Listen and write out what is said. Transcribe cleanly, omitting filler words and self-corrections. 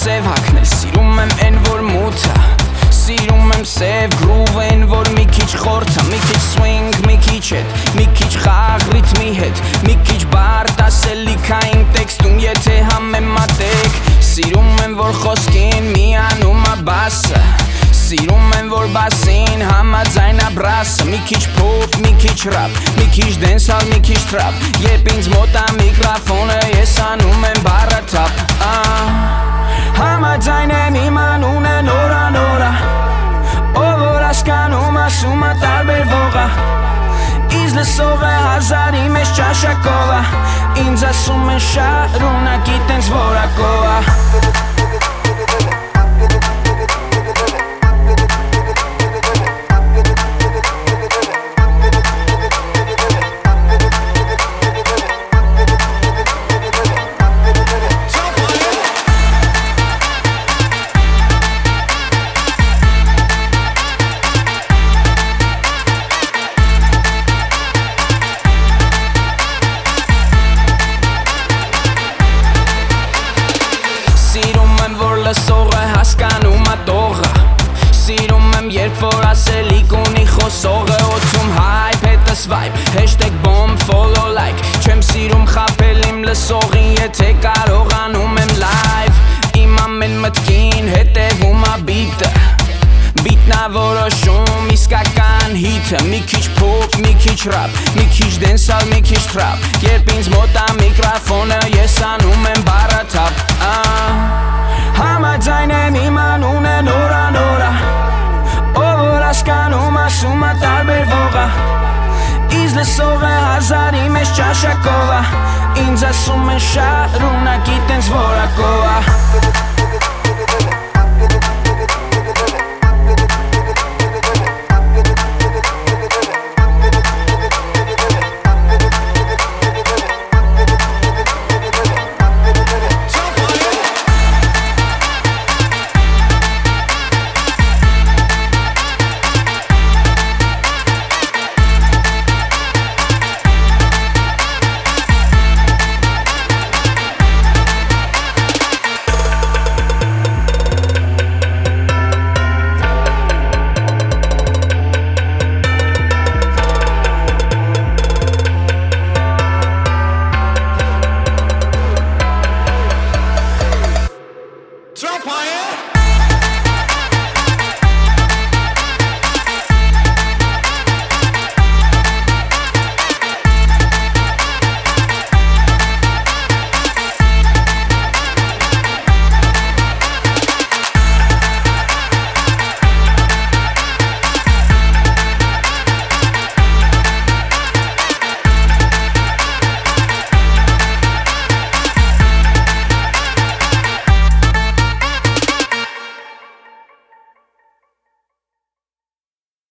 սև հագնել, սիրում եմ են որ մութը, սիրում եմ սև գրուվեն, որ մի քիչ խորթը, մի քիչ swing, մի քիչ հետ, մի քիչ խաղ ռիթմի հետ, մի քիչ բարդ ասելիքային տեքստում, եթե համեմատեք, սիրում եմ որ խոսքին միանում ա բասը, սիրում եմ որ բասին համաձայն ա բրասը, մի քիչ փոփ, մի քիչ ռապ, մի քիչ դենսալ, մի քիչ տրապ, երբ ինձ մոտ ա միկրոֆոնը, ես անում եմ բառը թափ, համաձայն եմ իմ անունը նորա, ով որ հասկանում ասում ա տարբերվող ա, ինձ լսող է հազարի մեջ ճաշակով ա, ինձ ասում են շարունակի տենց որակով ա. Լսողը հասկանում ա տողը, սիրում եմ երբ որ ասելիք ունի խոսողը, օծում հայպ հետս վայպ, hashtag bomb follow like, չեմ սիրում խապել իմ լսողին, եթե կարողանում եմ live, իմ ամեն մտքին հետևում ա բիտը, բիտնա որոշում իսկական հիթը, մի քիչ փոփ, մի քիչ ռապ, մի քիչ դենսալ, մի քիչ տրապ, երբ ինձ մոտ ա միկրոֆոնը, ես անում եմ բառը թափ, համաձայն եմ իմ անունը նորա, ով որ հասկանում ասում ա տարբերվող ա, ինձ լսող է հազարի մեջ ճաշակով ա, ինձ ասում են շարունակի տենց